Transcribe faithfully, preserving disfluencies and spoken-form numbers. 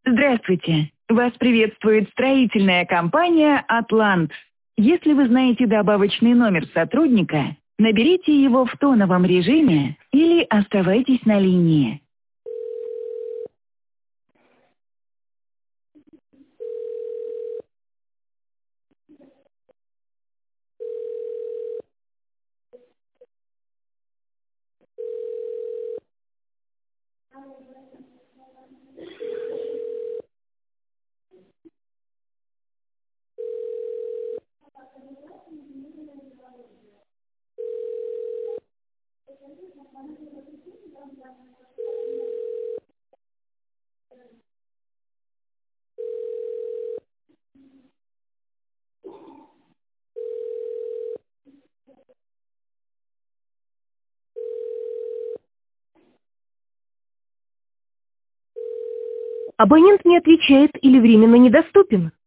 Здравствуйте. Вас приветствует строительная компания «Атлант». Если вы знаете добавочный номер сотрудника, наберите его в тоновом режиме или оставайтесь на линии. Абонент не отвечает или временно недоступен.